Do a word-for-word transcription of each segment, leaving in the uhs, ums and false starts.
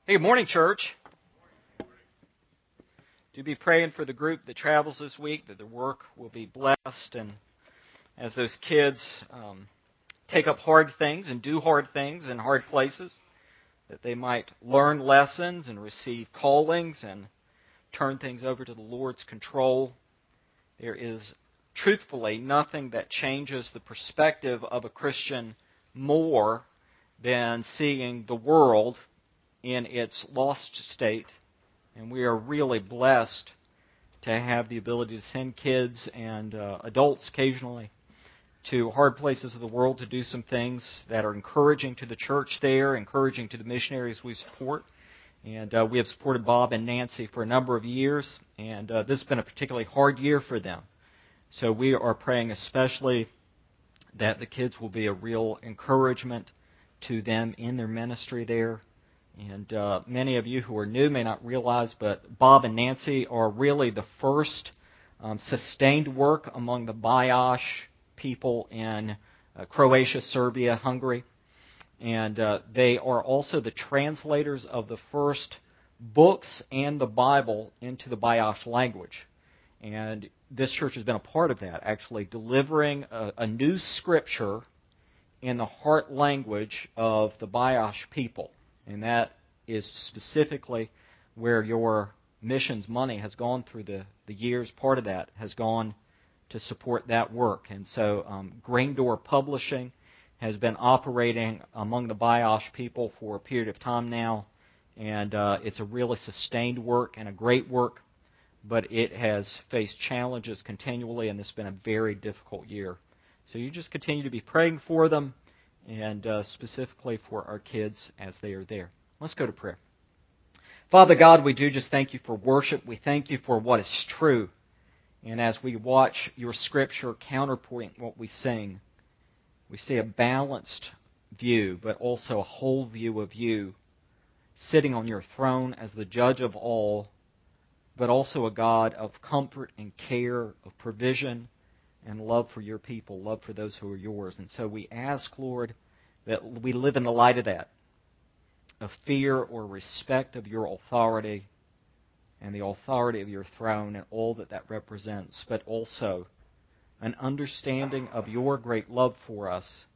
Hey, good morning, church. Do be praying for the group that travels this week, that their work will be blessed, and as those kids um, take up hard things and do hard things in hard places, that they might learn lessons and receive callings and turn things over to the Lord's control. There is, truthfully, nothing that changes the perspective of a Christian more than seeing the world in its lost state. And we are really blessed to have the ability to send kids and uh, adults occasionally to hard places of the world to do some things that are encouraging to the church there, encouraging to the missionaries we support. And uh, we have supported Bob and Nancy for a number of years, and uh, this has been a particularly hard year for them. So we are praying especially that the kids will be a real encouragement to them in their ministry there. And uh, many of you who are new may not realize, but Bob and Nancy are really the first um, sustained work among the Bayash people in uh, Croatia, Serbia, Hungary. And uh, they are also the translators of the first books and the Bible into the Bayash language. And this church has been a part of that, actually delivering a, a new scripture in the heart language of the Bayash people. And that is specifically where your missions money has gone through the, the years. Part of that has gone to support that work. And so um, Grain Door Publishing has been operating among the Bayash people for a period of time now. And uh, it's a really sustained work and a great work. But it has faced challenges continually, and this has been a very difficult year. So you just continue to be praying for them, and uh, specifically for our kids as they are there. Let's go to prayer. Father God, we do just thank you for worship. We thank you for what is true. And as we watch your Scripture counterpoint what we sing, we see a balanced view, but also a whole view of you sitting on your throne as the judge of all, but also a God of comfort and care, of provision, and love for your people, love for those who are yours. And so we ask, Lord, that we live in the light of that, of fear or respect of your authority and the authority of your throne and all that that represents, but also an understanding of your great love for us,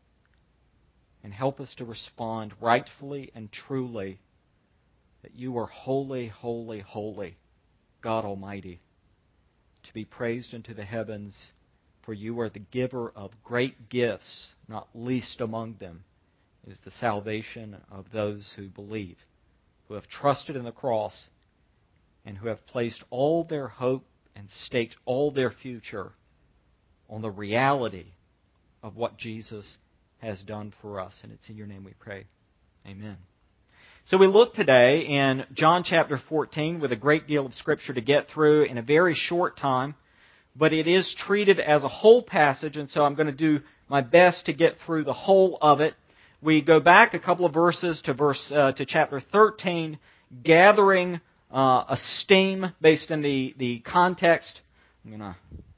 and help us to respond rightfully and truly that you are holy, holy, holy, God Almighty, to be praised into the heavens. For you are the giver of great gifts, not least among them is the salvation of those who believe, who have trusted in the cross, and who have placed all their hope and staked all their future on the reality of what Jesus has done for us. And it's in your name we pray. Amen. So we look today in John chapter fourteen with a great deal of Scripture to get through in a very short time. But it is treated as a whole passage, and so I'm going to do my best to get through the whole of it. We go back a couple of verses to verse uh, to chapter thirteen, gathering uh, a steam based in the, the context. I'm gonna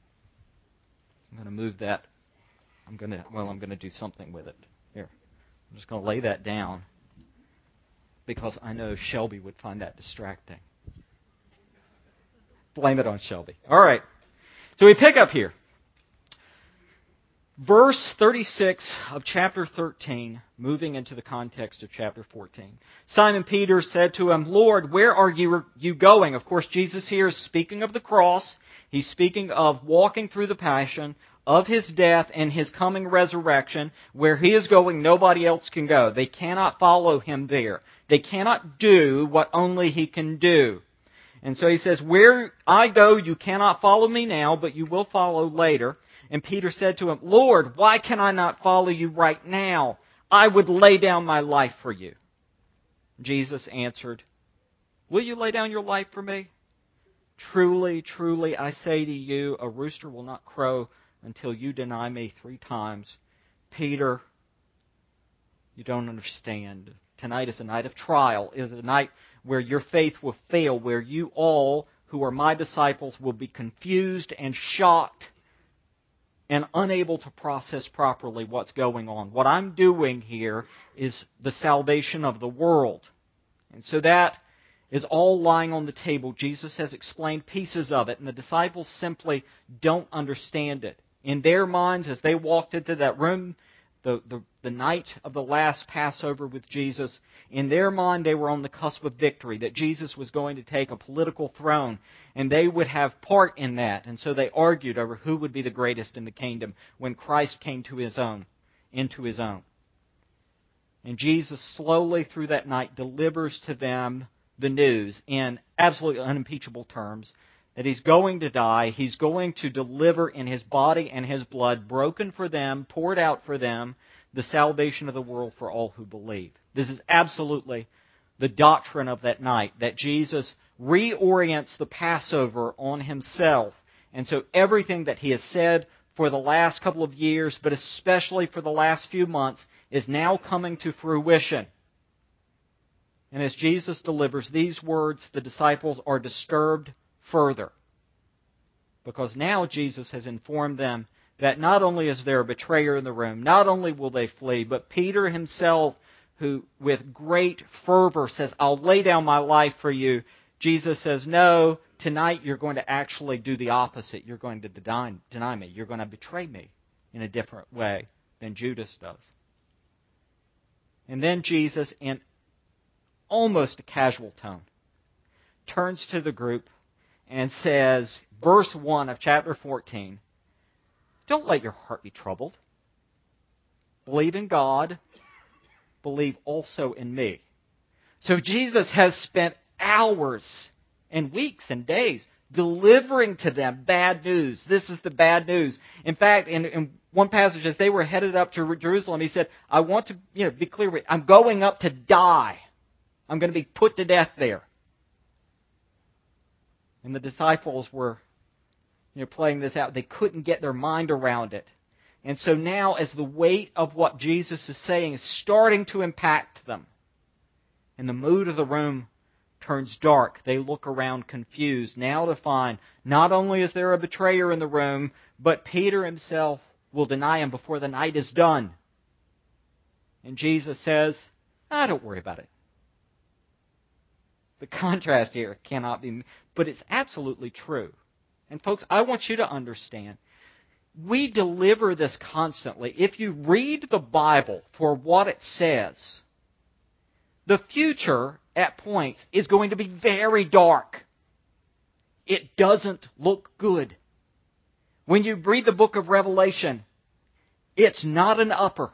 I'm gonna move that. I'm gonna well I'm gonna do something with it. Here, I'm just gonna lay that down because I know Shelby would find that distracting. Blame it on Shelby. All right. So we pick up here. Verse thirty-six of chapter thirteen, moving into the context of chapter fourteen. Simon Peter said to him, Lord, where are you, you going? Of course, Jesus here is speaking of the cross. He's speaking of walking through the passion, of His death and His coming resurrection. Where He is going, nobody else can go. They cannot follow Him there. They cannot do what only He can do. And so He says, where I go, you cannot follow me now, but you will follow later. And Peter said to him, Lord, why can I not follow you right now? I would lay down my life for you. Jesus answered, will you lay down your life for me? Truly, truly, I say to you, a rooster will not crow until you deny me three times. Peter, you don't understand. Tonight is a night of trial. It is a night where your faith will fail, where you all who are my disciples will be confused and shocked and unable to process properly what's going on. What I'm doing here is the salvation of the world. And so that is all lying on the table. Jesus has explained pieces of it, and the disciples simply don't understand it. In their minds, as they walked into that room the, the, the night of the last Passover with Jesus, in their mind they were on the cusp of victory, that Jesus was going to take a political throne, and they would have part in that. And so they argued over who would be the greatest in the kingdom when Christ came to His own, into His own. And Jesus slowly through that night delivers to them the news in absolutely unimpeachable terms that He's going to die. He's going to deliver in His body and His blood, broken for them, poured out for them, the salvation of the world for all who believe. This is absolutely the doctrine of that night, that Jesus reorients the Passover on Himself. And so everything that He has said for the last couple of years, but especially for the last few months, is now coming to fruition. And as Jesus delivers these words, the disciples are disturbed further. Because now Jesus has informed them that not only is there a betrayer in the room, not only will they flee, but Peter himself, who with great fervor says, I'll lay down my life for you, Jesus says, no, tonight you're going to actually do the opposite. You're going to deny, deny me. You're going to betray me in a different way than Judas does. And then Jesus, in almost a casual tone, turns to the group and says, verse one of chapter fourteen, don't let your heart be troubled. Believe in God. Believe also in me. So Jesus has spent hours and weeks and days delivering to them bad news. This is the bad news. In fact, in, in one passage, as they were headed up to Jerusalem, He said, I want to you know, be clear with you. I'm going up to die. I'm going to be put to death there. And the disciples were you know, playing this out. They couldn't get their mind around it. And so now, as the weight of what Jesus is saying is starting to impact them, and the mood of the room turns dark, they look around confused, now to find not only is there a betrayer in the room, but Peter himself will deny Him before the night is done. And Jesus says, ah, don't worry about it. The contrast here cannot be, but it's absolutely true. And folks, I want you to understand, we deliver this constantly. If you read the Bible for what it says, the future at points is going to be very dark. It doesn't look good. When you read the book of Revelation, it's not an upper.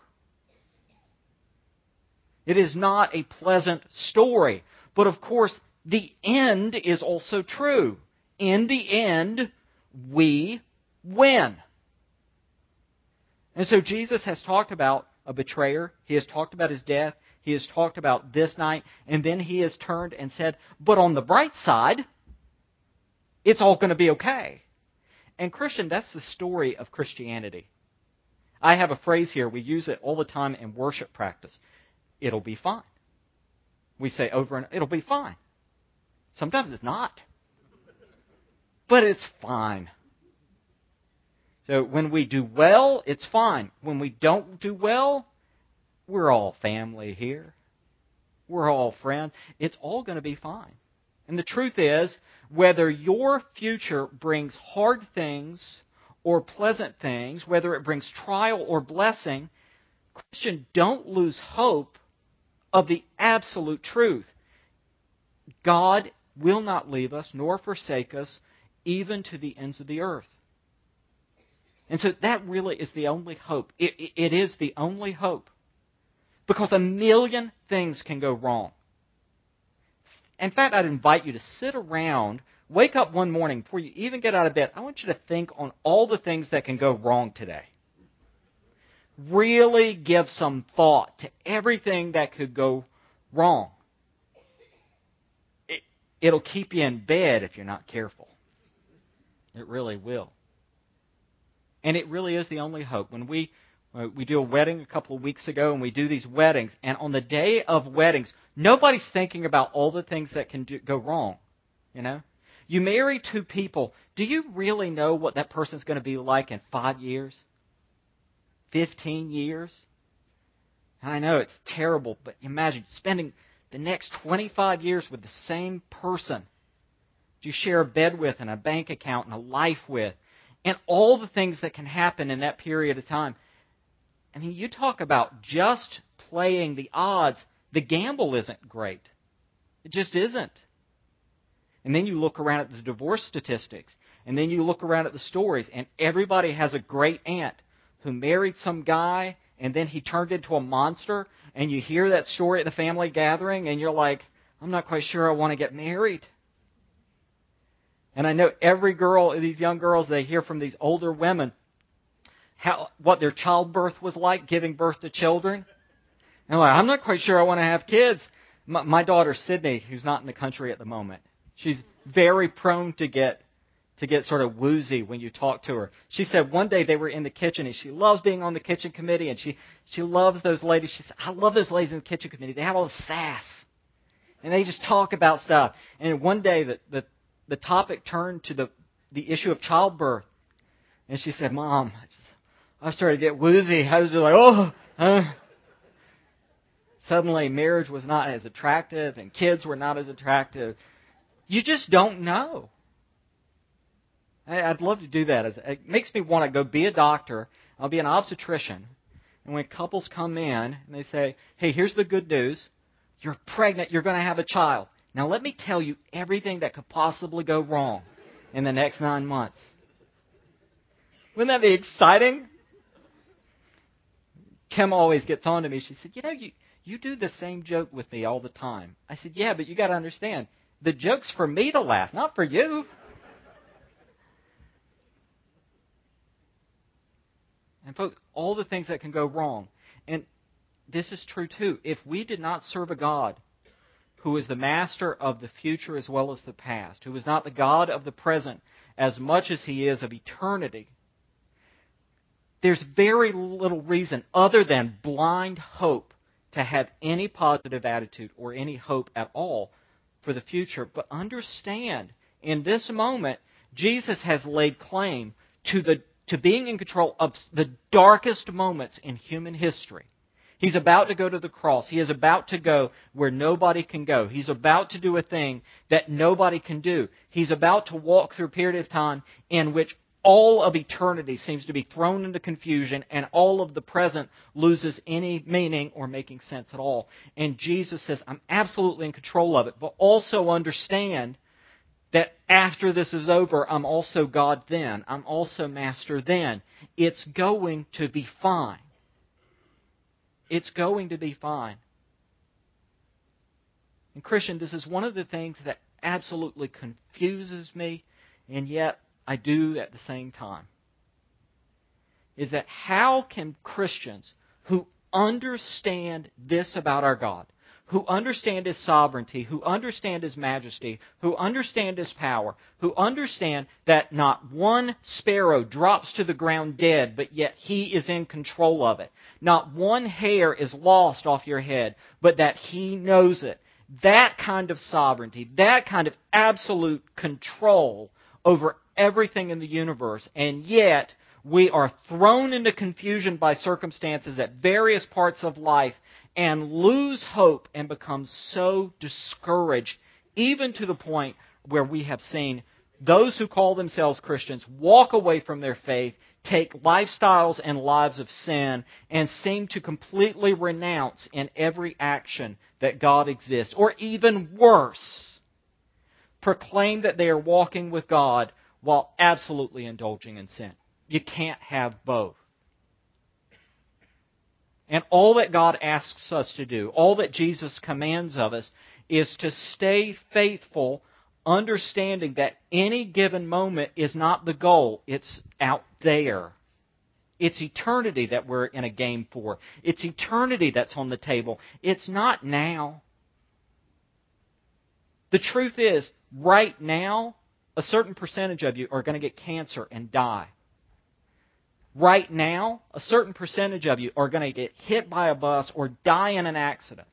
It is not a pleasant story. But of course, the end is also true. In the end, we win. And so Jesus has talked about a betrayer. He has talked about His death. He has talked about this night. And then He has turned and said, but on the bright side, it's all going to be okay. And Christian, that's the story of Christianity. I have a phrase here. We use it all the time in worship practice. It'll be fine. We say over and over, it'll be fine. Sometimes it's not. But it's fine. So when we do well, it's fine. When we don't do well, we're all family here. We're all friends. It's all going to be fine. And the truth is, whether your future brings hard things or pleasant things, whether it brings trial or blessing, Christian, don't lose hope of the absolute truth. God will not leave us nor forsake us even to the ends of the earth. And so that really is the only hope. It, it, it is the only hope. Because a million things can go wrong. In fact, I'd invite you to sit around, wake up one morning before you even get out of bed. I want you to think on all the things that can go wrong today. Really give some thought to everything that could go wrong. It, it'll keep you in bed if you're not careful. It really will. And it really is the only hope. When we uh, we do a wedding a couple of weeks ago, and we do these weddings, and on the day of weddings, nobody's thinking about all the things that can do, go wrong. You know, you marry two people. Do you really know what that person's going to be like in five years? Fifteen years? And I know it's terrible, but imagine spending the next twenty-five years with the same person that you share a bed with and a bank account and a life with, and all the things that can happen in that period of time. I mean, you talk about just playing the odds. The gamble isn't great. It just isn't. And then you look around at the divorce statistics, and then you look around at the stories, and everybody has a great aunt who married some guy, and then he turned into a monster, and you hear that story at the family gathering, and you're like, I'm not quite sure I want to get married. And I know every girl, these young girls, they hear from these older women how what their childbirth was like, giving birth to children. And I'm like, I'm not quite sure I want to have kids. My, my daughter, Sydney, who's not in the country at the moment, she's very prone to get to get sort of woozy when you talk to her. She said one day they were in the kitchen, and she loves being on the kitchen committee, and she, she loves those ladies. She said, I love those ladies in the kitchen committee. They have all the sass, and they just talk about stuff. And one day the, the, the topic turned to the, the issue of childbirth. And she said, Mom, I, just, I started to get woozy. I was just like, oh, huh. Suddenly marriage was not as attractive, and kids were not as attractive. You just don't know. I'd love to do that. It makes me want to go be a doctor. I'll be an obstetrician. And when couples come in and they say, hey, here's the good news. You're pregnant. You're going to have a child. Now let me tell you everything that could possibly go wrong in the next nine months. Wouldn't that be exciting? Kim always gets on to me. She said, you know, you, you do the same joke with me all the time. I said, yeah, but you got to understand, the joke's for me to laugh, not for you. And folks, all the things that can go wrong. And this is true too. If we did not serve a God who is the master of the future as well as the past, who is not the God of the present as much as He is of eternity, there's very little reason other than blind hope to have any positive attitude or any hope at all for the future. But understand, in this moment, Jesus has laid claim to the to being in control of the darkest moments in human history. He's about to go to the cross. He is about to go where nobody can go. He's about to do a thing that nobody can do. He's about to walk through a period of time in which all of eternity seems to be thrown into confusion, and all of the present loses any meaning or making sense at all. And Jesus says, I'm absolutely in control of it, but also understand that after this is over, I'm also God then. I'm also Master then. It's going to be fine. It's going to be fine. And Christian, this is one of the things that absolutely confuses me, and yet I do at the same time. Is that how can Christians who understand this about our God, who understand His sovereignty, who understand His majesty, who understand His power, who understand that not one sparrow drops to the ground dead, but yet He is in control of it. Not one hair is lost off your head, but that He knows it. That kind of sovereignty, that kind of absolute control over everything in the universe, and yet we are thrown into confusion by circumstances at various parts of life and lose hope and become so discouraged, even to the point where we have seen those who call themselves Christians walk away from their faith, take lifestyles and lives of sin, and seem to completely renounce in every action that God exists. Or even worse, proclaim that they are walking with God while absolutely indulging in sin. You can't have both. And all that God asks us to do, all that Jesus commands of us, is to stay faithful, understanding that any given moment is not the goal. It's out there. It's eternity that we're in a game for. It's eternity that's on the table. It's not now. The truth is, right now, a certain percentage of you are going to get cancer and die. Right now, a certain percentage of you are going to get hit by a bus or die in an accident.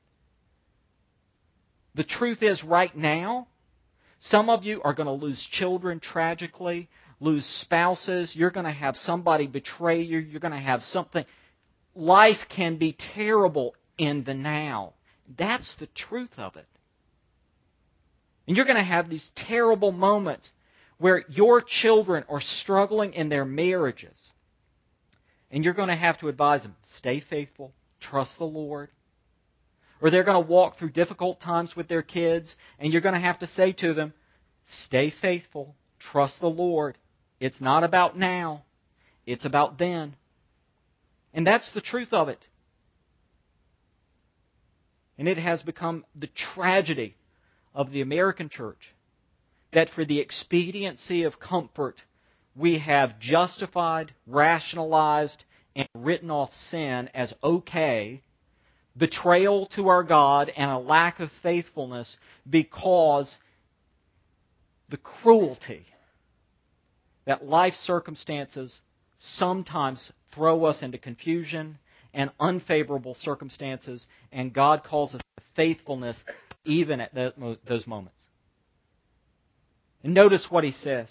The truth is, right now, some of you are going to lose children tragically, lose spouses. You're going to have somebody betray you. You're going to have something. Life can be terrible in the now. That's the truth of it. And you're going to have these terrible moments where your children are struggling in their marriages. And you're going to have to advise them, stay faithful, trust the Lord. Or they're going to walk through difficult times with their kids, and you're going to have to say to them, stay faithful, trust the Lord. It's not about now, it's about then. And that's the truth of it. And it has become the tragedy of the American church that for the expediency of comfort, we have justified, rationalized, and written off sin as okay, betrayal to our God, and a lack of faithfulness because the cruelty that life circumstances sometimes throw us into confusion and unfavorable circumstances, and God calls us to faithfulness even at those moments. And notice what He says.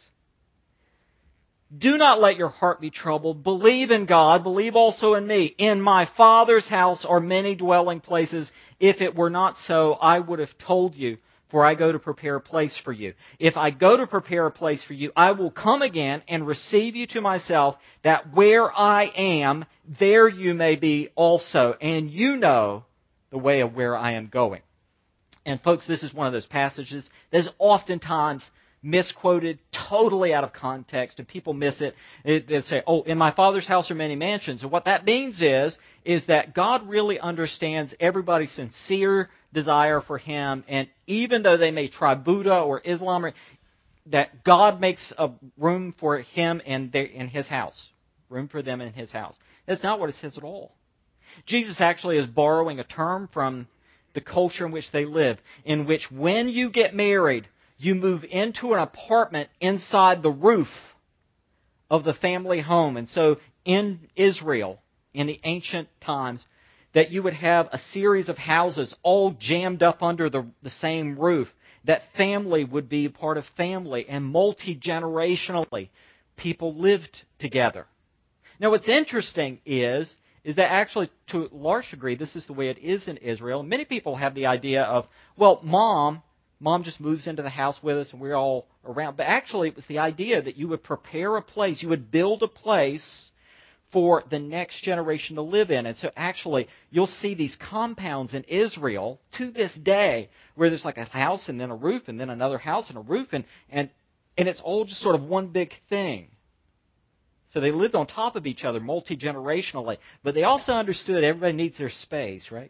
Do not let your heart be troubled. Believe in God. Believe also in me. In my Father's house are many dwelling places. If it were not so, I would have told you, for I go to prepare a place for you. If I go to prepare a place for you, I will come again and receive you to myself, that where I am, there you may be also. And you know the way of where I am going. And folks, this is one of those passages that is oftentimes misquoted, totally out of context, and people miss it. They say, oh, in my Father's house are many mansions. And what that means is, is that God really understands everybody's sincere desire for Him, and even though they may try Buddha or Islam, or, that God makes a room for Him in, their, in His house. Room for them in His house. That's not what it says at all. Jesus actually is borrowing a term from the culture in which they live, in which when you get married, you move into an apartment inside the roof of the family home. And so in Israel, in the ancient times, that you would have a series of houses all jammed up under the, the same roof. That family would be part of family, and multi-generationally people lived together. Now what's interesting is, is that actually to a large degree this is the way it is in Israel. Many people have the idea of, well, mom, mom just moves into the house with us and we're all around. But actually it was the idea that you would prepare a place, you would build a place for the next generation to live in. And so actually, you'll see these compounds in Israel to this day where there's like a house and then a roof and then another house and a roof, and, and, and it's all just sort of one big thing. So they lived on top of each other multi-generationally, but they also understood everybody needs their space, right?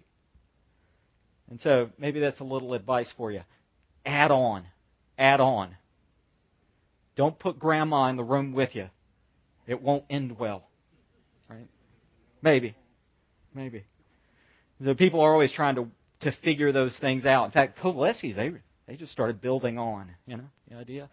And so maybe that's a little advice for you. Add on. Add on. Don't put grandma in the room with you. It won't end well. Right? Maybe. Maybe. So people are always trying to, to figure those things out. In fact, Kovaleski's, they, they just started building on, you know, the idea.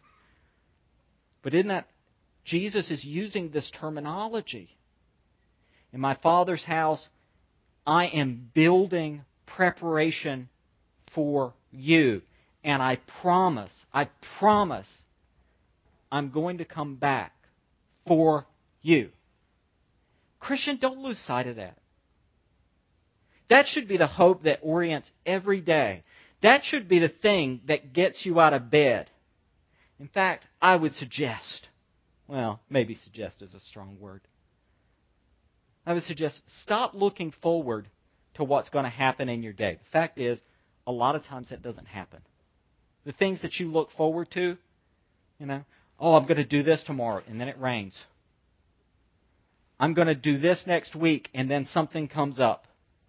But isn't that, Jesus is using this terminology. In my Father's house, I am building preparation for you. And I promise, I promise, I'm going to come back for you. Christian, don't lose sight of that. That should be the hope that orients every day. That should be the thing that gets you out of bed. In fact, I would suggest, well, maybe suggest is a strong word. I would suggest stop looking forward to what's going to happen in your day. The fact is, a lot of times that doesn't happen. The things that you look forward to, you know, oh, I'm going to do this tomorrow, and then it rains. I'm going to do this next week, and then something comes up.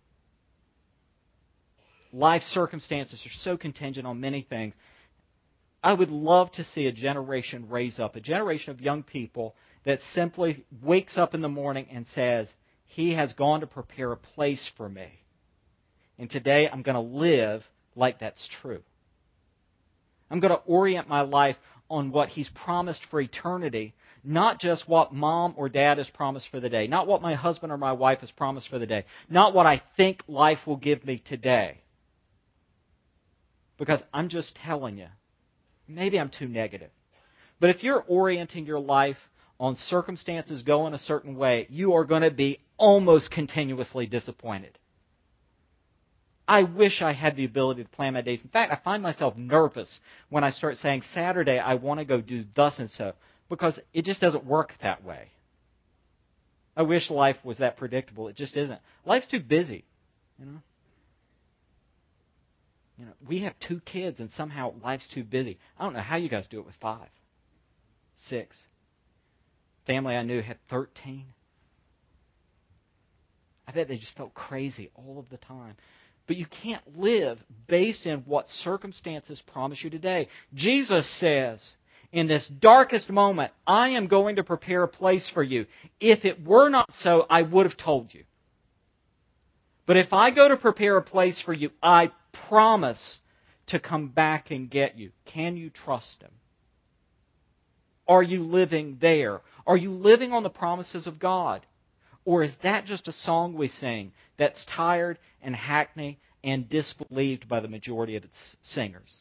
Life circumstances are so contingent on many things. I would love to see a generation raise up, a generation of young people that simply wakes up in the morning and says, He has gone to prepare a place for me. And today I'm going to live like that's true. I'm going to orient my life on what He's promised for eternity, not just what mom or dad has promised for the day, not what my husband or my wife has promised for the day, not what I think life will give me today. Because I'm just telling you, maybe I'm too negative. But if you're orienting your life on circumstances going a certain way, you are going to be almost continuously disappointed. I wish I had the ability to plan my days. In fact, I find myself nervous when I start saying, Saturday, I want to go do thus and so, because it just doesn't work that way. I wish life was that predictable. It just isn't. Life's too busy, you know. You know, we have two kids, and somehow life's too busy. I don't know how you guys do it with five, six. Family I knew had thirteen. I bet they just felt crazy all of the time. But you can't live based on what circumstances promise you today. Jesus says, in this darkest moment, I am going to prepare a place for you. If it were not so, I would have told you. But if I go to prepare a place for you, I promise to come back and get you. Can you trust Him? Are you living there? Are you living on the promises of God? Or is that just a song we sing that's tired and hackneyed and disbelieved by the majority of its singers?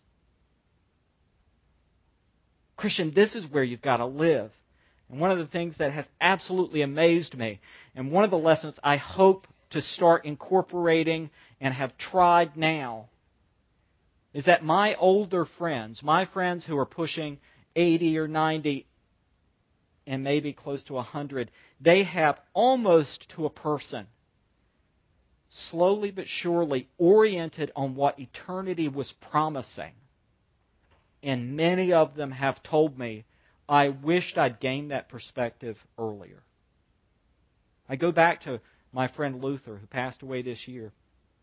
Christian, this is where you've got to live. And one of the things that has absolutely amazed me, and one of the lessons I hope to start incorporating and have tried now, is that my older friends, my friends who are pushing eighty or ninety and maybe close to one hundred, they have almost to a person, slowly but surely oriented on what eternity was promising. And many of them have told me, I wished I'd gained that perspective earlier. I go back to my friend Luther, who passed away this year.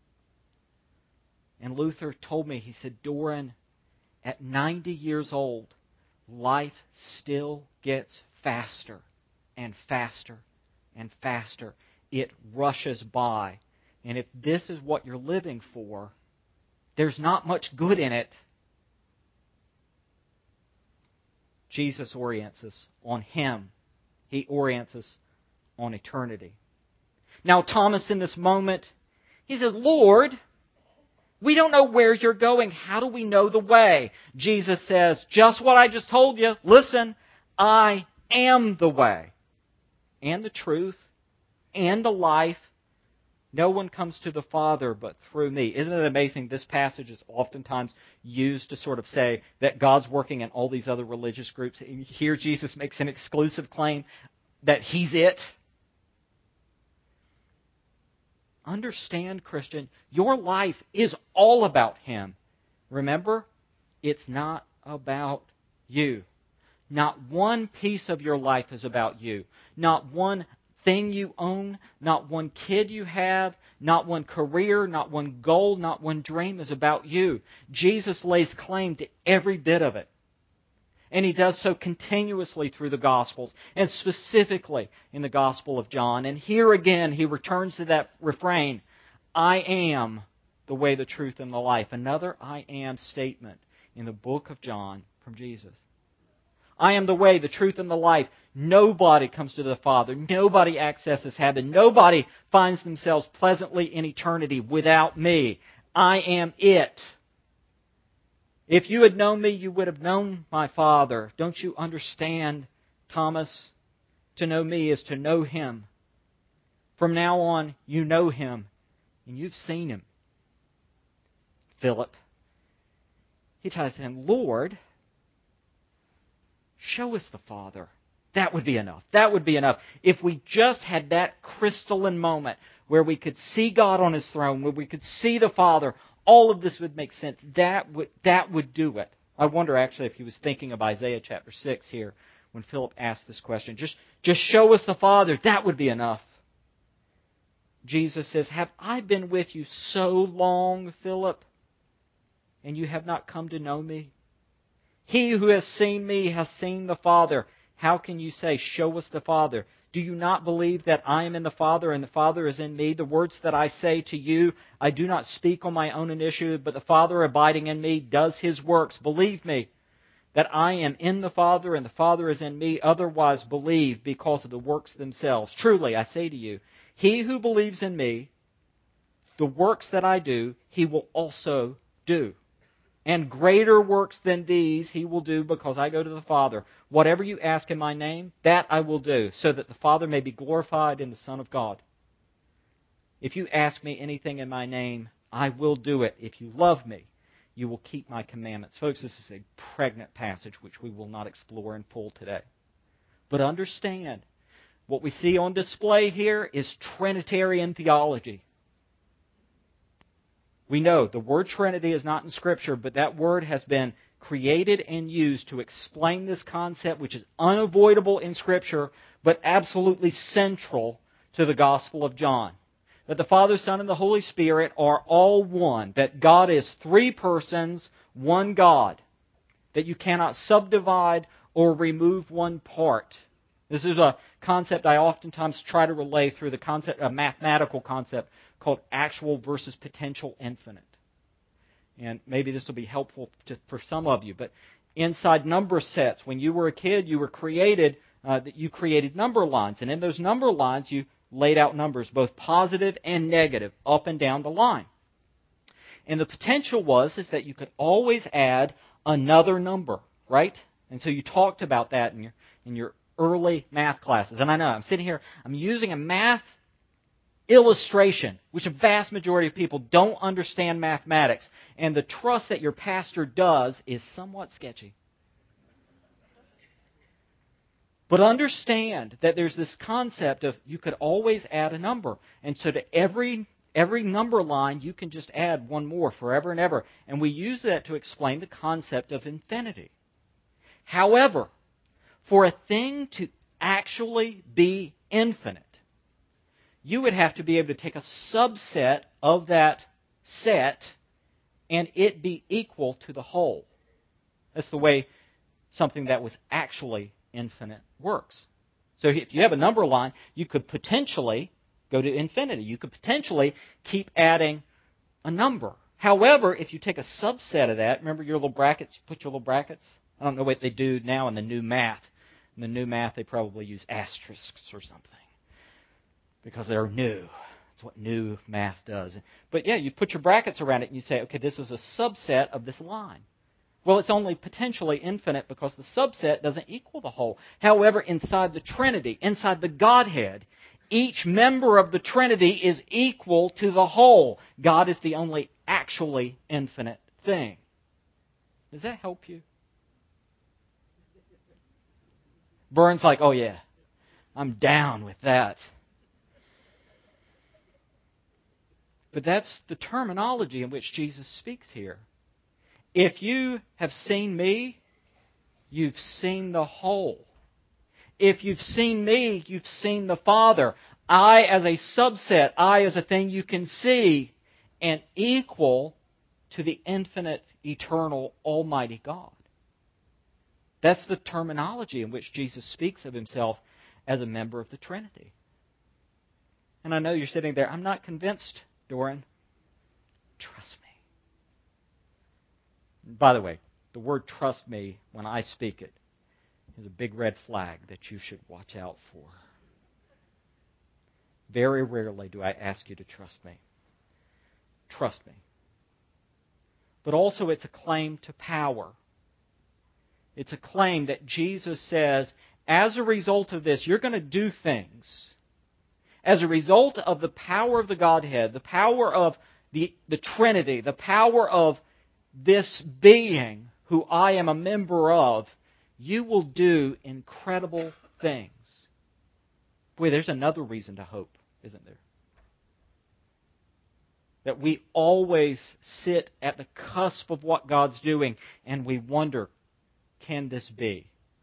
And Luther told me, he said, Doran, at ninety years old, life still gets faster and faster and faster. It rushes by. And if this is what you're living for, there's not much good in it. Jesus orients us on Him. He orients us on eternity. Now, Thomas, in this moment, he says, Lord, we don't know where you're going. How do we know the way? Jesus says, just what I just told you. Listen, I am the way and the truth and the life. No one comes to the Father but through me. Isn't it amazing? This passage is oftentimes used to sort of say that God's working in all these other religious groups. Here Jesus makes an exclusive claim that He's it. Understand, Christian, your life is all about Him. Remember, it's not about you. Not one piece of your life is about you. Not one thing you own, not one kid you have, not one career, not one goal, not one dream is about you. Jesus lays claim to every bit of it. And He does so continuously through the Gospels, and specifically in the Gospel of John. And here again, He returns to that refrain, I am the way, the truth, and the life. Another I am statement in the book of John from Jesus. I am the way, the truth, and the life. Nobody comes to the Father. Nobody accesses heaven. Nobody finds themselves pleasantly in eternity without me. I am it. If you had known me, you would have known my Father. Don't you understand, Thomas? To know me is to know Him. From now on, you know Him, and you've seen Him. Philip, he tells him, Lord, show us the Father. That would be enough. That would be enough. If we just had that crystalline moment where we could see God on His throne, where we could see the Father, all of this would make sense. That would, that would do it. I wonder actually if he was thinking of Isaiah chapter six here when Philip asked this question. Just, just show us the Father. That would be enough. Jesus says, have I been with you so long, Philip, and you have not come to know me? He who has seen me has seen the Father. How can you say, show us the Father? Do you not believe that I am in the Father and the Father is in me? The words that I say to you, I do not speak on my own initiative, but the Father abiding in me does His works. Believe me that I am in the Father and the Father is in me. Otherwise believe because of the works themselves. Truly, I say to you, he who believes in me, the works that I do, he will also do. And greater works than these he will do because I go to the Father. Whatever you ask in my name, that I will do, so that the Father may be glorified in the Son of God. If you ask me anything in my name, I will do it. If you love me, you will keep my commandments. Folks, this is a pregnant passage which we will not explore in full today. But understand, what we see on display here is Trinitarian theology. We know the word Trinity is not in Scripture, but that word has been created and used to explain this concept, which is unavoidable in Scripture, but absolutely central to the Gospel of John. That the Father, Son, and the Holy Spirit are all one. That God is three persons, one God. That you cannot subdivide or remove one part. This is a concept I oftentimes try to relay through the concept, a mathematical concept called actual versus potential infinite. And maybe this will be helpful to, for some of you. But inside number sets, when you were a kid, you were created, uh, that you created number lines. And in those number lines, you laid out numbers, both positive and negative, up and down the line. And the potential was is that you could always add another number, right? And so you talked about that in your in your early math classes. And I know, I'm sitting here, I'm using a math illustration, which a vast majority of people don't understand mathematics. And the trust that your pastor does is somewhat sketchy. But understand that there's this concept of you could always add a number. And so to every every number line, you can just add one more forever and ever. And we use that to explain the concept of infinity. However, for a thing to actually be infinite, you would have to be able to take a subset of that set and it be equal to the whole. That's the way something that was actually infinite works. So if you have a number line, you could potentially go to infinity. You could potentially keep adding a number. However, if you take a subset of that, remember your little brackets, you put your little brackets? I don't know what they do now in the new math. In the new math, they probably use asterisks or something because they're new. That's what new math does. But yeah, you put your brackets around it and you say, okay, this is a subset of this line. Well, it's only potentially infinite because the subset doesn't equal the whole. However, inside the Trinity, inside the Godhead, each member of the Trinity is equal to the whole. God is the only actually infinite thing. Does that help you? Burns like, oh yeah, I'm down with that. But that's the terminology in which Jesus speaks here. If you have seen me, you've seen the whole. If you've seen me, you've seen the Father. I as a subset, I as a thing you can see, and equal to the infinite, eternal, almighty God. That's the terminology in which Jesus speaks of Himself as a member of the Trinity. And I know you're sitting there, I'm not convinced, Doran. Trust me. By the way, the word trust me, when I speak it, is a big red flag that you should watch out for. Very rarely do I ask you to trust me. Trust me. But also it's a claim to power. It's a claim that Jesus says, as a result of this, you're going to do things. As a result of the power of the Godhead, the power of the, the Trinity, the power of this being who I am a member of, you will do incredible things. Boy, there's another reason to hope, isn't there? That we always sit at the cusp of what God's doing and we wonder, can this be?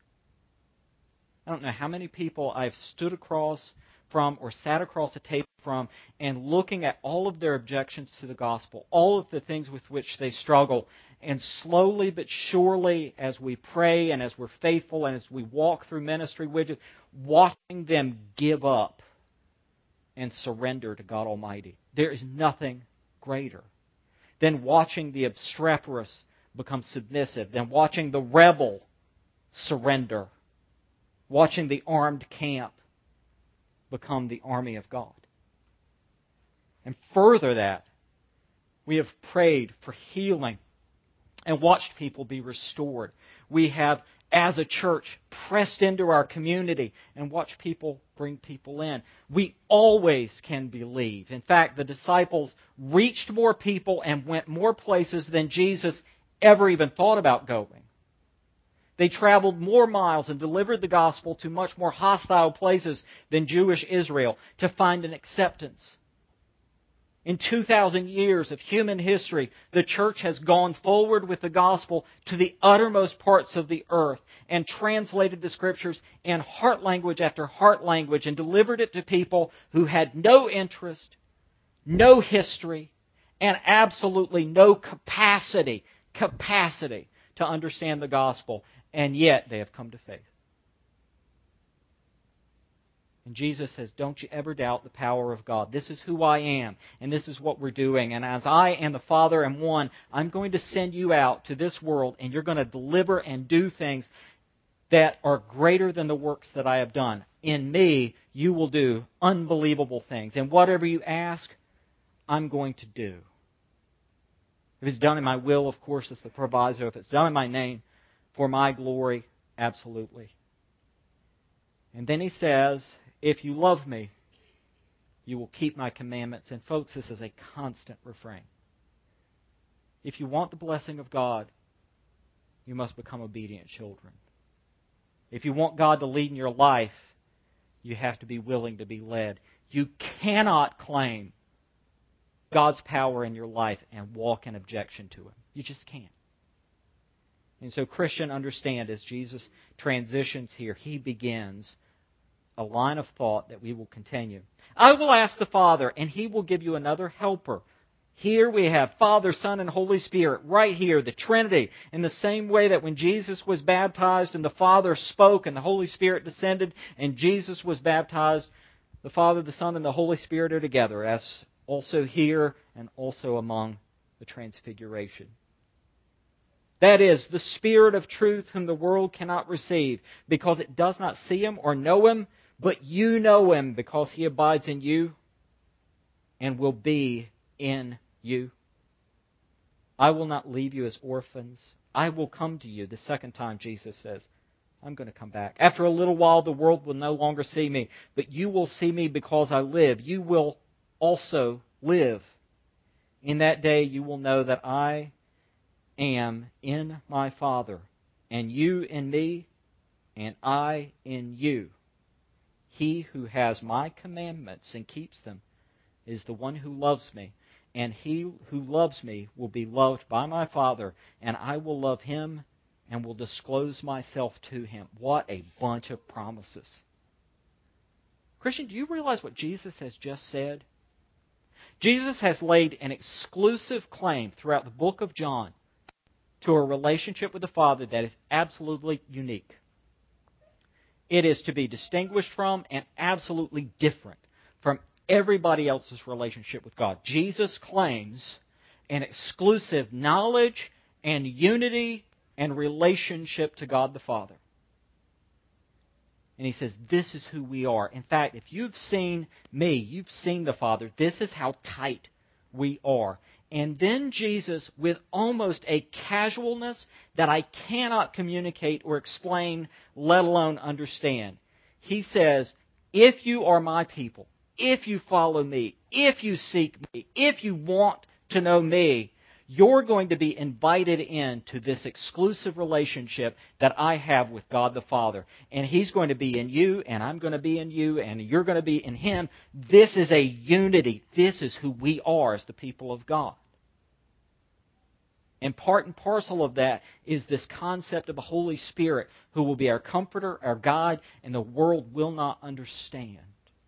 I don't know how many people I've stood across from or sat across a table from and looking at all of their objections to the gospel, all of the things with which they struggle, and slowly but surely as we pray and as we're faithful and as we walk through ministry with it, watching them give up and surrender to God Almighty. There is nothing greater than watching the obstreperous become submissive, than watching the rebel surrender, watching the armed camp become the army of God. And further that, we have prayed for healing and watched people be restored. We have as a church, pressed into our community and watch people bring people in. We always can believe. In fact, the disciples reached more people and went more places than Jesus ever even thought about going. They traveled more miles and delivered the gospel to much more hostile places than Jewish Israel to find an acceptance. In two thousand years of human history, the church has gone forward with the gospel to the uttermost parts of the earth and translated the Scriptures in heart language after heart language and delivered it to people who had no interest, no history, and absolutely no capacity, capacity to understand the gospel. And yet they have come to faith. And Jesus says, don't you ever doubt the power of God. This is who I am, and this is what we're doing. And as I and the Father am one, I'm going to send you out to this world, and you're going to deliver and do things that are greater than the works that I have done. In me, you will do unbelievable things. And whatever you ask, I'm going to do. If it's done in my will, of course, it's the proviso. If it's done in my name, for my glory, absolutely. And then he says, if you love me, you will keep my commandments. And folks, this is a constant refrain. If you want the blessing of God, you must become obedient children. If you want God to lead in your life, you have to be willing to be led. You cannot claim God's power in your life and walk in objection to Him. You just can't. And so, Christian, understand, as Jesus transitions here, He begins a line of thought that we will continue. I will ask the Father, and He will give you another helper. Here we have Father, Son, and Holy Spirit, right here, the Trinity, in the same way that when Jesus was baptized and the Father spoke and the Holy Spirit descended and Jesus was baptized, the Father, the Son, and the Holy Spirit are together, as also here and also among the Transfiguration. That is, the Spirit of truth whom the world cannot receive, because it does not see Him or know Him, but you know Him, because He abides in you and will be in you. I will not leave you as orphans. I will come to you. The second time Jesus says, I'm going to come back. After a little while, the world will no longer see me, but you will see me because I live. You will also live. In that day, you will know that I am in my Father, and you in me, and I in you. He who has my commandments and keeps them is the one who loves me, and he who loves me will be loved by my Father, and I will love him and will disclose myself to him. What a bunch of promises. Christian, do you realize what Jesus has just said? Jesus has laid an exclusive claim throughout the book of John to a relationship with the Father that is absolutely unique. It is to be distinguished from and absolutely different from everybody else's relationship with God. Jesus claims an exclusive knowledge and unity and relationship to God the Father. And He says, this is who we are. In fact, if you've seen me, you've seen the Father. This is how tight we are. And then Jesus, with almost a casualness that I cannot communicate or explain, let alone understand, He says, if you are my people, if you follow me, if you seek me, if you want to know me, you're going to be invited into this exclusive relationship that I have with God the Father. And He's going to be in you, and I'm going to be in you, and you're going to be in Him. This is a unity. This is who we are as the people of God. And part and parcel of that is this concept of the Holy Spirit, who will be our comforter, our guide, and the world will not understand.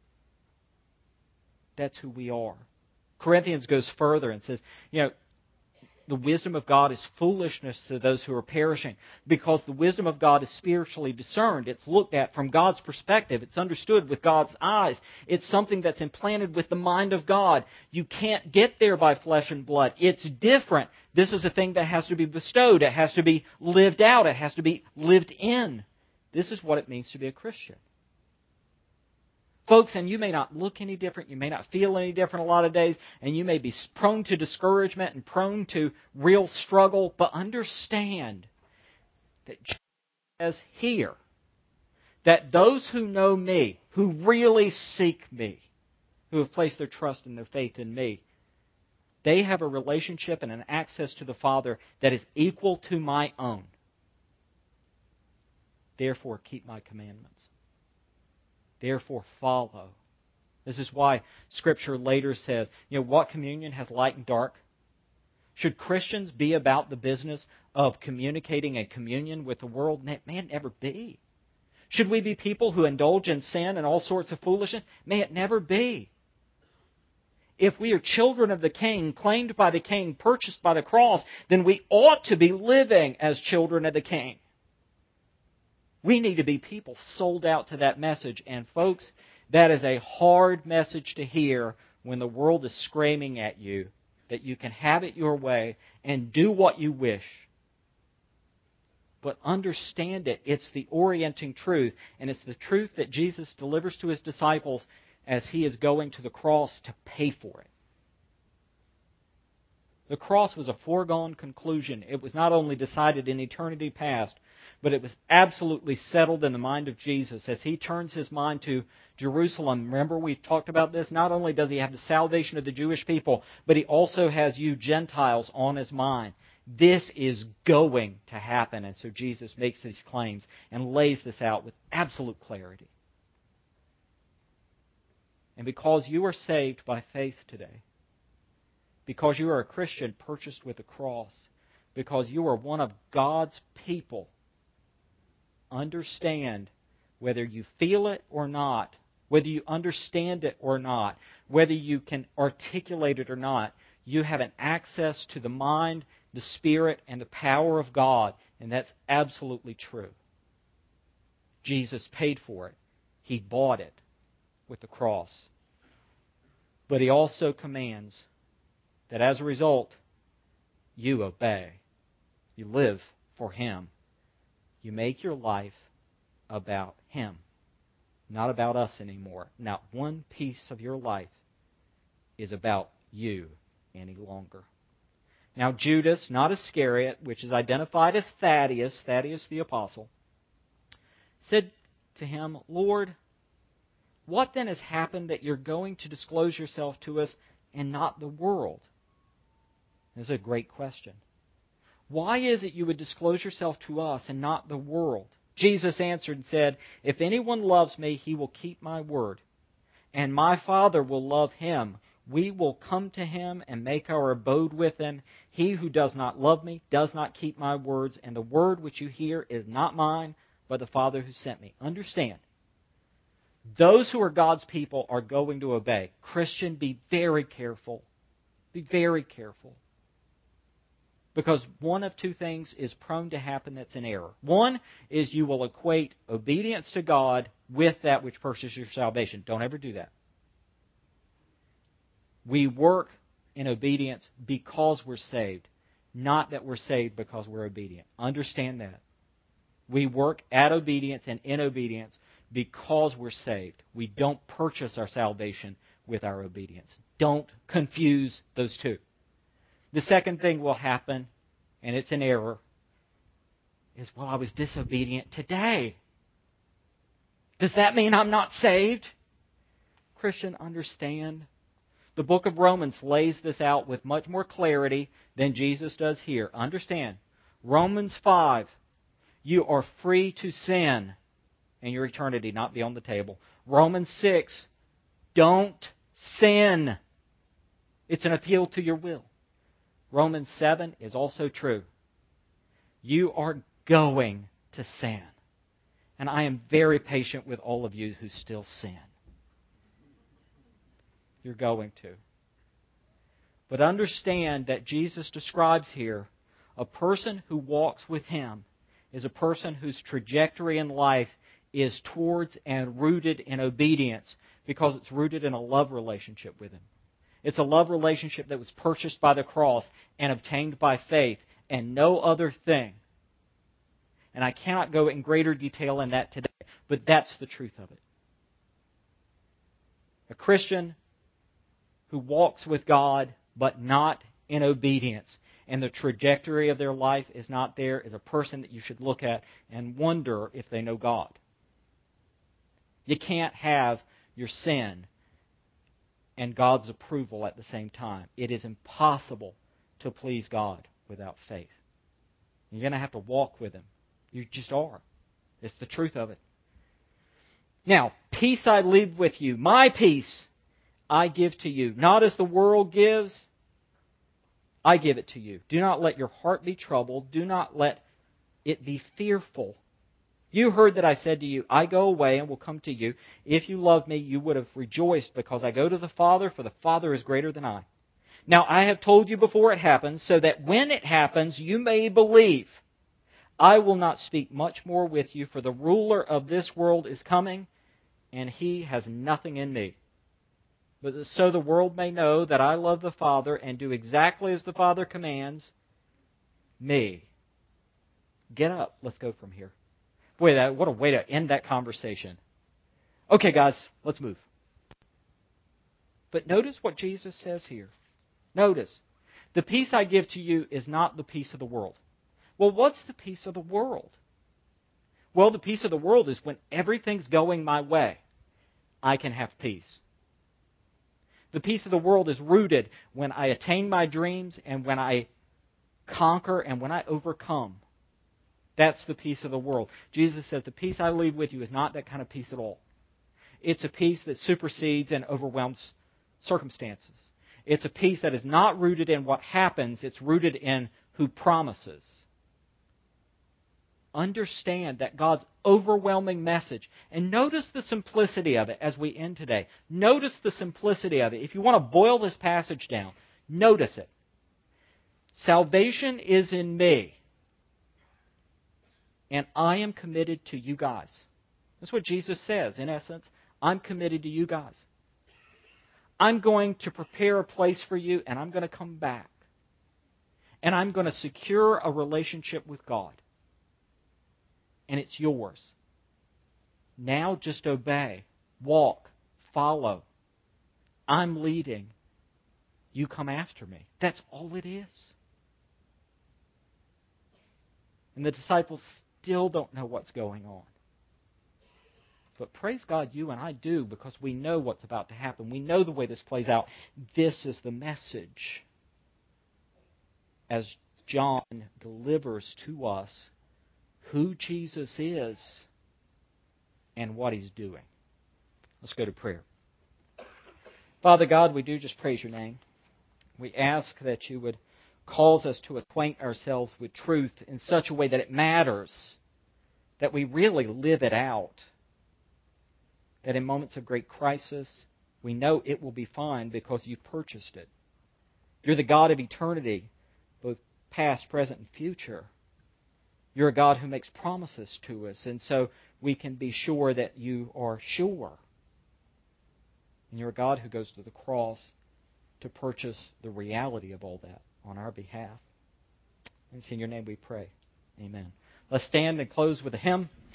That's who we are. Corinthians goes further and says, you know, the wisdom of God is foolishness to those who are perishing, because the wisdom of God is spiritually discerned. It's looked at from God's perspective. It's understood with God's eyes. It's something that's implanted with the mind of God. You can't get there by flesh and blood. It's different. This is a thing that has to be bestowed. It has to be lived out. It has to be lived in. This is what it means to be a Christian. Folks, and you may not look any different, you may not feel any different a lot of days, and you may be prone to discouragement and prone to real struggle, but understand that says here that those who know me, who really seek me, who have placed their trust and their faith in me, they have a relationship and an access to the Father that is equal to my own. Therefore, keep my commandments. Therefore, follow. This is why Scripture later says, you know, what communion has light and dark? Should Christians be about the business of communicating a communion with the world? May it never be. Should we be people who indulge in sin and all sorts of foolishness? May it never be. If we are children of the King, claimed by the King, purchased by the cross, then we ought to be living as children of the King. We need to be people sold out to that message. And folks, that is a hard message to hear when the world is screaming at you that you can have it your way and do what you wish. But understand it. It's the orienting truth, and it's the truth that Jesus delivers to His disciples as He is going to the cross to pay for it. The cross was a foregone conclusion. It was not only decided in eternity past, but it was absolutely settled in the mind of Jesus as He turns His mind to Jerusalem. Remember, we talked about this. Not only does He have the salvation of the Jewish people, but He also has you Gentiles on His mind. This is going to happen. And so Jesus makes these claims and lays this out with absolute clarity. And because you are saved by faith today, because you are a Christian purchased with a cross, because you are one of God's people, understand, whether you feel it or not, whether you understand it or not, whether you can articulate it or not, you have an access to the mind, the Spirit, and the power of God, and that's absolutely true. Jesus paid for it. He bought it with the cross. But He also commands that as a result, you obey. You live for Him. You make your life about Him, not about us anymore. Not one piece of your life is about you any longer. Now Judas, not Iscariot, which is identified as Thaddeus, Thaddeus the apostle, said to Him, Lord, what then has happened that you're going to disclose yourself to us and not the world? This is a great question. Why is it you would disclose yourself to us and not the world? Jesus answered and said, If anyone loves me, he will keep my word, and my Father will love him. We will come to him and make our abode with him. He who does not love me does not keep my words, and the word which you hear is not mine, but the Father who sent me. Understand, those who are God's people are going to obey. Christian, be very careful. Be very careful. Because one of two things is prone to happen that's an error. One is you will equate obedience to God with that which purchases your salvation. Don't ever do that. We work in obedience because we're saved, not that we're saved because we're obedient. Understand that. We work at obedience and in obedience because we're saved. We don't purchase our salvation with our obedience. Don't confuse those two. The second thing will happen, and it's an error, is, well, I was disobedient today. Does that mean I'm not saved? Christian, understand. The book of Romans lays this out with much more clarity than Jesus does here. Understand, Romans five, you are free to sin and your eternity not be on the table. Romans six, don't sin. It's an appeal to your will. Romans seven is also true. You are going to sin. And I am very patient with all of you who still sin. You're going to. But understand that Jesus describes here a person who walks with Him is a person whose trajectory in life is towards and rooted in obedience because it's rooted in a love relationship with Him. It's a love relationship that was purchased by the cross and obtained by faith and no other thing. And I cannot go in greater detail in that today, but that's the truth of it. A Christian who walks with God but not in obedience and the trajectory of their life is not there is a person that you should look at and wonder if they know God. You can't have your sin and God's approval at the same time. It is impossible to please God without faith. You're going to have to walk with Him. You just are. It's the truth of it. Now, peace I leave with you. My peace I give to you. Not as the world gives, I give it to you. Do not let your heart be troubled. Do not let it be fearful. You heard that I said to you, I go away and will come to you. If you loved me, you would have rejoiced because I go to the Father, for the Father is greater than I. Now I have told you before it happens, so that when it happens, you may believe. I will not speak much more with you, for the ruler of this world is coming, and he has nothing in me. But so the world may know that I love the Father and do exactly as the Father commands me. Get up. Let's go from here. Boy, that, what a way to end that conversation. Okay, guys, let's move. But notice what Jesus says here. Notice, the peace I give to you is not the peace of the world. Well, what's the peace of the world? Well, the peace of the world is when everything's going my way, I can have peace. The peace of the world is rooted when I attain my dreams and when I conquer and when I overcome. That's the peace of the world. Jesus says, the peace I leave with you is not that kind of peace at all. It's a peace that supersedes and overwhelms circumstances. It's a peace that is not rooted in what happens. It's rooted in who promises. Understand that God's overwhelming message. And notice the simplicity of it as we end today. Notice the simplicity of it. If you want to boil this passage down, notice it. Salvation is in me. And I am committed to you guys. That's what Jesus says, in essence. I'm committed to you guys. I'm going to prepare a place for you, and I'm going to come back. And I'm going to secure a relationship with God. And it's yours. Now just obey, walk, follow. I'm leading. You come after me. That's all it is. And the disciples still don't know what's going on. But praise God, you and I do, because we know what's about to happen. We know the way this plays out. This is the message as John delivers to us who Jesus is and what He's doing. Let's go to prayer. Father God, we do just praise Your name. We ask that You would cause us to acquaint ourselves with truth in such a way that it matters, that we really live it out. That in moments of great crisis, we know it will be fine because You've purchased it. You're the God of eternity, both past, present, and future. You're a God who makes promises to us, and so we can be sure that You are sure. And You're a God who goes to the cross to purchase the reality of all that on our behalf. And it's in Your name we pray. Amen. Let's stand and close with a hymn.